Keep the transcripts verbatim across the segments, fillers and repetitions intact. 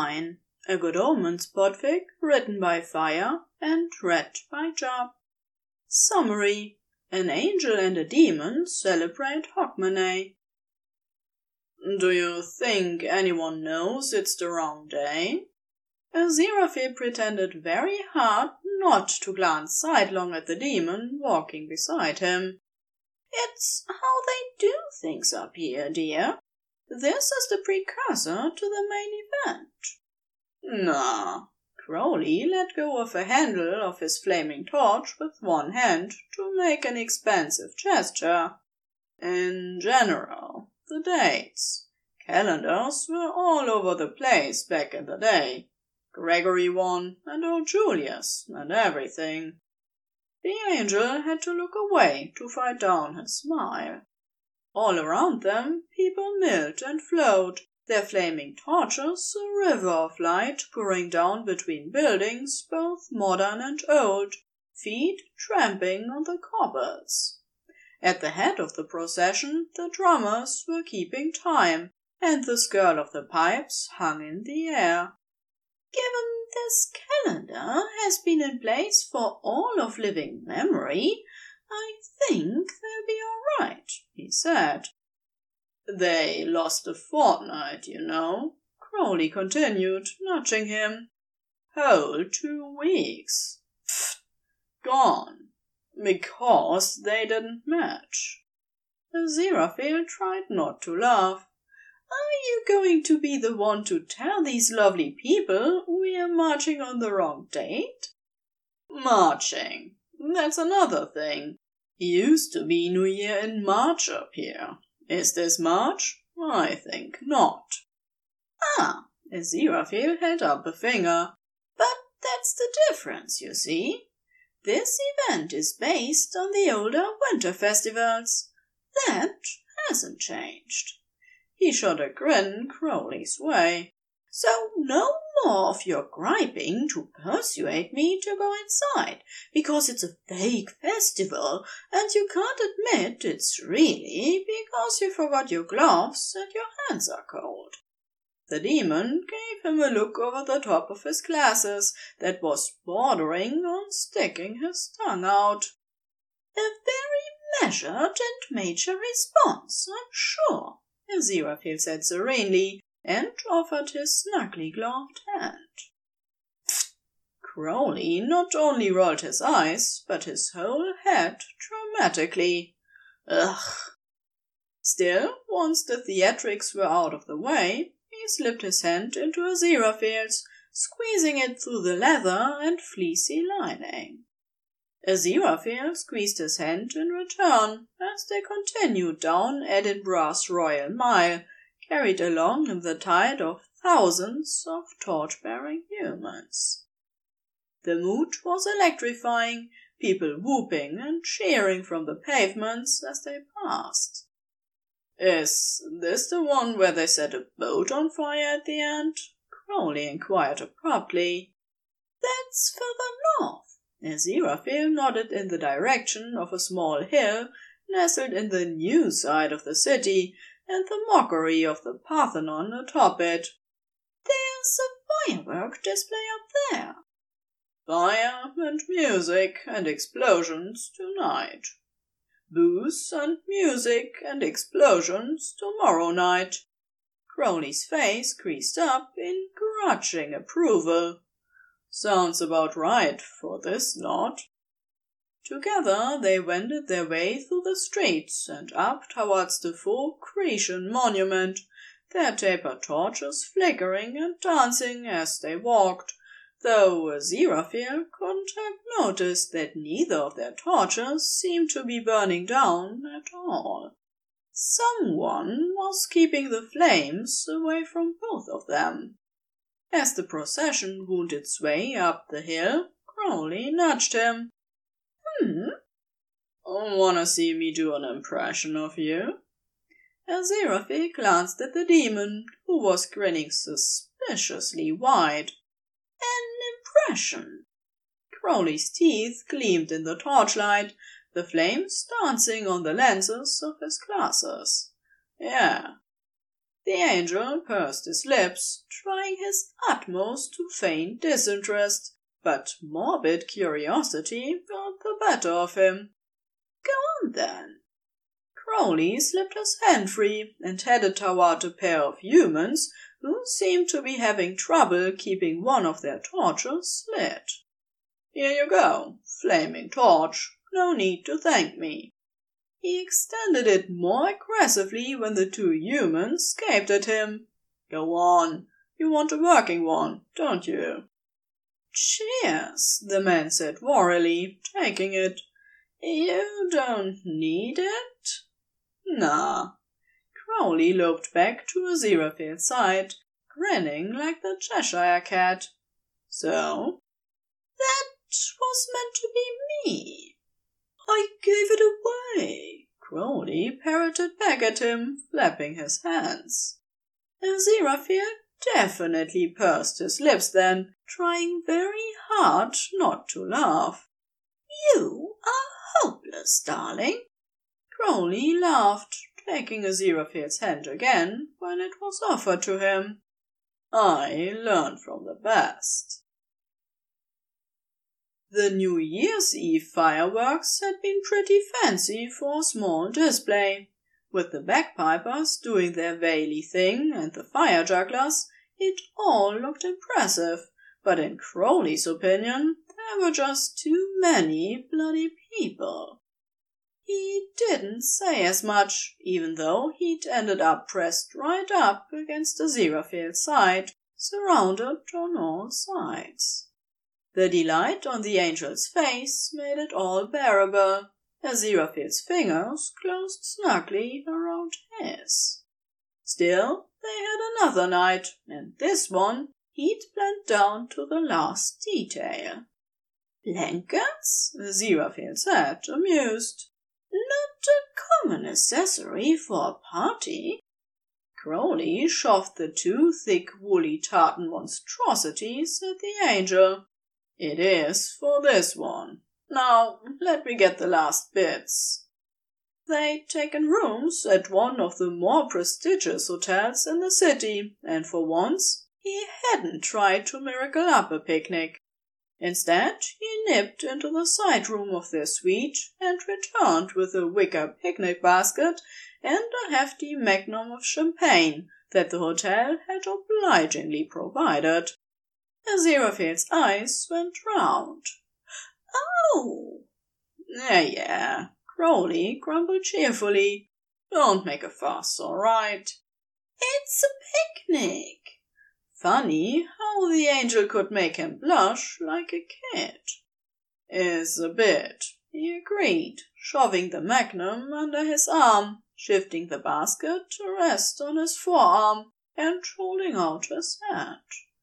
Sign, a Good Omens podfic written by Fire and read by Job. Summary: An angel and a demon celebrate Hogmanay. Do you think anyone knows it's the wrong day? Aziraphale pretended very hard not to glance sidelong at the demon walking beside him. It's how they do things up here, dear. This is the precursor to the main event. Nah. Crowley let go of a handle of his flaming torch with one hand to make an expansive gesture. In general, the dates. Calendars were all over the place back in the day. Gregory one and old Julius and everything. The angel had to look away to fight down his smile. All around them people milled and flowed, their flaming torches a river of light pouring down between buildings both modern and old, feet tramping on the cobbles. At the head of the procession the drummers were keeping time, and the skirl of the pipes hung in the air. Given this calendar has been in place for all of living memory, I think they'll be all right, he said. They lost a fortnight, you know, Crowley continued, nudging him. Whole two weeks. Pfft, gone. Because they didn't match. Aziraphale tried not to laugh. Are you going to be the one to tell these lovely people we are marching on the wrong date? Marching. That's another thing. Used to be New Year in March up here. Is this March? I think not. Ah, Aziraphale held up a finger. But that's the difference, you see. This event is based on the older winter festivals. That hasn't changed. He shot a grin Crowley's way. So no more of your griping to persuade me to go inside, because it's a fake festival, and you can't admit it's really because you forgot your gloves and your hands are cold. The demon gave him a look over the top of his glasses that was bordering on sticking his tongue out. A very measured and major response, I'm sure, Aziraphale said serenely, and offered his snugly gloved hand. Pfft! Crowley not only rolled his eyes, but his whole head dramatically. Ugh! Still, once the theatrics were out of the way, he slipped his hand into Aziraphale's, squeezing it through the leather and fleecy lining. Aziraphale squeezed his hand in return as they continued down Edinburgh's Royal Mile, carried along in the tide of thousands of torch-bearing humans. The mood was electrifying, people whooping and cheering from the pavements as they passed. Is this the one where they set a boat on fire at the end? Crowley inquired abruptly. That's further north. Aziraphale nodded in the direction of a small hill nestled in the new side of the city, and the mockery of the Parthenon atop it. There's a firework display up there. Fire and music and explosions tonight. Booze and music and explosions tomorrow night. Crowley's face creased up in grudging approval. Sounds about right for this lot. Together they wended their way through the streets and up towards the full Grecian monument, their taper torches flickering and dancing as they walked, though Aziraphale couldn't have noticed that neither of their torches seemed to be burning down at all. Someone was keeping the flames away from both of them. As the procession wound its way up the hill, Crowley nudged him. Hmm? Wanna see me do an impression of you? Aziraphale glanced at the demon, who was grinning suspiciously wide. An impression? Crowley's teeth gleamed in the torchlight, the flames dancing on the lenses of his glasses. Yeah. The angel pursed his lips, trying his utmost to feign disinterest, but morbid curiosity got the better of him. Go on, then. Crowley slipped his hand free and headed toward a pair of humans who seemed to be having trouble keeping one of their torches lit. Here you go, flaming torch. No need to thank me. He extended it more aggressively when the two humans gaped at him. Go on. You want a working one, don't you? Cheers, the man said warily, taking it. You don't need it? Nah. Crowley loped back to Aziraphale's side, grinning like the Cheshire cat. So? That was meant to be me. I gave it away. Crowley parroted back at him, flapping his hands. Aziraphale definitely pursed his lips then, trying very hard not to laugh. You are hopeless, darling. Crowley laughed, taking Aziraphale's hand again when it was offered to him. I learned from the best. The New Year's Eve fireworks had been pretty fancy for a small display. With the bagpipers doing their Whaley thing and the fire jugglers, it all looked impressive, but in Crowley's opinion, there were just too many bloody people. He didn't say as much, even though he'd ended up pressed right up against Aziraphale's side, surrounded on all sides. The delight on the angel's face made it all bearable. Aziraphale's fingers closed snugly around his. Still, they had another night, and this one he'd planned down to the last detail. Blankets? Aziraphale said, amused. Not a common accessory for a party. Crowley shoved the two thick woolly tartan monstrosities at the angel. It is for this one. Now, let me get the last bits. They'd taken rooms at one of the more prestigious hotels in the city, and for once he hadn't tried to miracle up a picnic. Instead, he nipped into the side room of their suite and returned with a wicker picnic basket and a hefty magnum of champagne that the hotel had obligingly provided. Aziraphale's eyes went round. Oh! Yeah, yeah, Crowley grumbled cheerfully. Don't make a fuss, all right? It's a picnic. Funny how the angel could make him blush like a kid. Is a bit, he agreed, shoving the magnum under his arm, shifting the basket to rest on his forearm, and holding out his hand.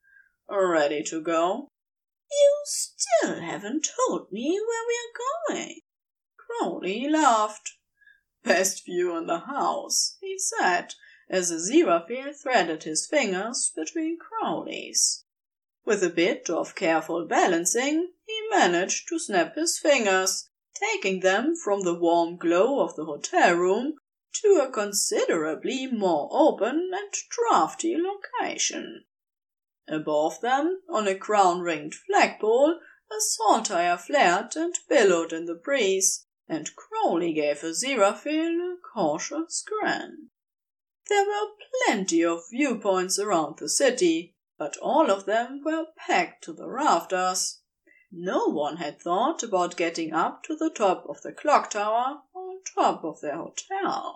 Ready to go? You still haven't told me where we're going. Crowley laughed. Best view in the house, he said, as Aziraphale threaded his fingers between Crowley's. With a bit of careful balancing, he managed to snap his fingers, taking them from the warm glow of the hotel room to a considerably more open and drafty location. Above them, on a crown-ringed flagpole, a saltire flared and billowed in the breeze, and Crowley gave Aziraphale a cautious grin. There were plenty of viewpoints around the city, but all of them were packed to the rafters. No one had thought about getting up to the top of the clock tower on top of their hotel.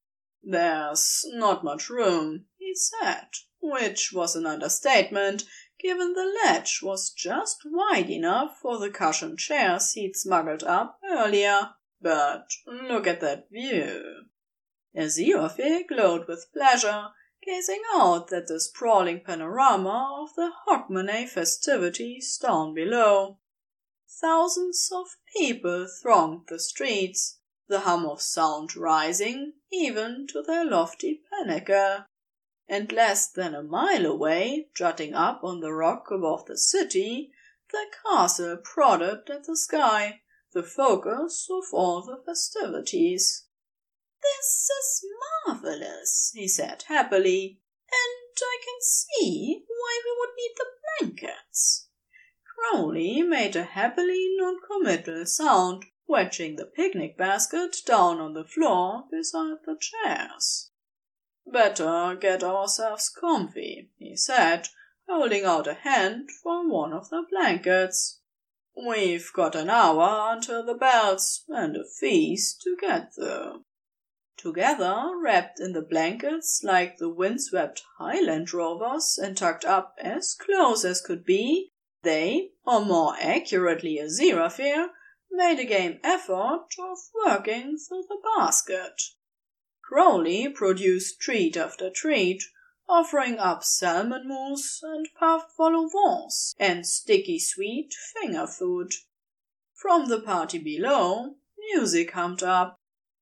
There's not much room, he said, which was an understatement, given the ledge was just wide enough for the cushioned chairs he'd smuggled up earlier. But look at that view. Aziraphale glowed with pleasure, gazing out at the sprawling panorama of the Hogmanay festivities down below. Thousands of people thronged the streets, the hum of sound rising even to their lofty pinnacle. And less than a mile away, jutting up on the rock above the city, the castle prodded at the sky, the focus of all the festivities. "This is marvelous," he said happily, "and I can see why we would need the blankets." Crowley made a happily non-committal sound, wedging the picnic basket down on the floor beside the chairs. "Better get ourselves comfy," he said, holding out a hand for one of the blankets. "We've got an hour until the bells and a feast to get there." Together, wrapped in the blankets like the windswept Highland Rovers and tucked up as close as could be, they, or more accurately Aziraphale, made a game effort of working through the basket. Crowley produced treat after treat, offering up salmon mousse and puffed vol au vents and sticky sweet finger food. From the party below, music hummed up.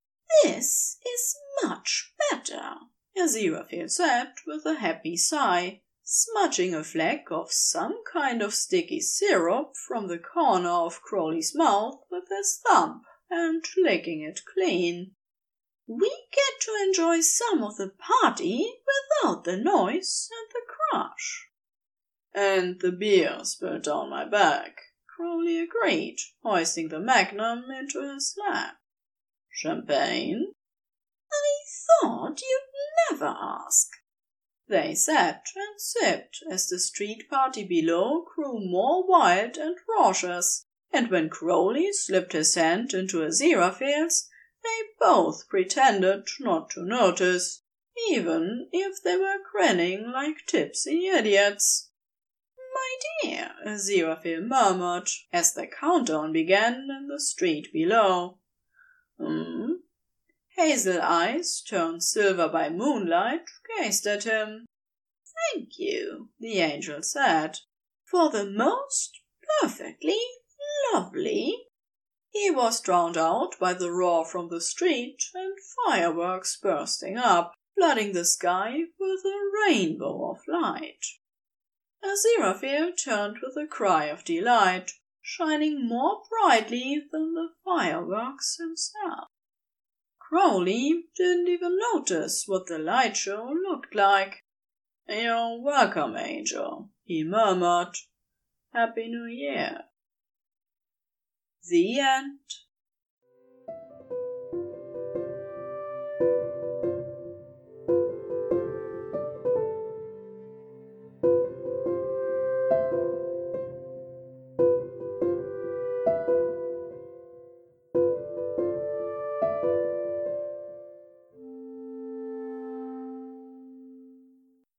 "This is much better," Aziraphale said with a happy sigh, smudging a fleck of some kind of sticky syrup from the corner of Crowley's mouth with his thumb and licking it clean. "We get to enjoy some of the party without the noise and the crush." "And the beer spilled down my back," Crowley agreed, hoisting the magnum into his lap. "Champagne?" "I thought you'd never ask." They sat and sipped as the street party below grew more wild and raucous, and when Crowley slipped his hand into Aziraphale's, they both pretended not to notice, even if they were grinning like tipsy idiots. "My dear," Aziraphale murmured, as the countdown began in the street below. Hmm? Hazel eyes, turned silver by moonlight, gazed at him. "Thank you," the angel said, "for the most perfectly lovely—" He was drowned out by the roar from the street and fireworks bursting up, flooding the sky with a rainbow of light. Aziraphale turned with a cry of delight, shining more brightly than the fireworks himself. Crowley didn't even notice what the light show looked like. "You're welcome, Angel," he murmured. "Happy New Year." The end.